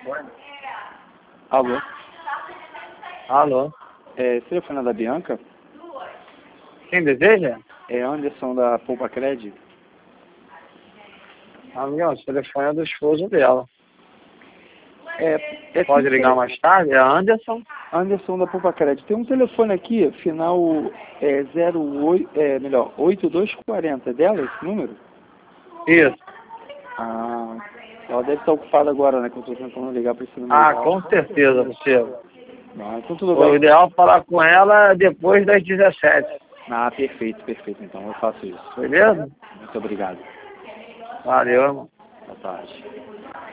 Alô? Alô? Esse telefone é da Bianca? Quem deseja? É Anderson da Poupa Cred? Amigão, o telefone é do esposo dela. Pode esse ligar mais tarde? É Anderson? Anderson da Poupa Cred. Tem um telefone aqui, final 8240. É dela esse número? Isso. Ah, ela deve estar ocupada agora, né? Que eu estou tentando ligar para esse número. Ah, com certeza, Luciano. Ah, então tudo O bem. ideal é falar com ela depois das 17. Ah, perfeito. Então eu faço isso. Beleza? Muito obrigado. Valeu. Boa tarde.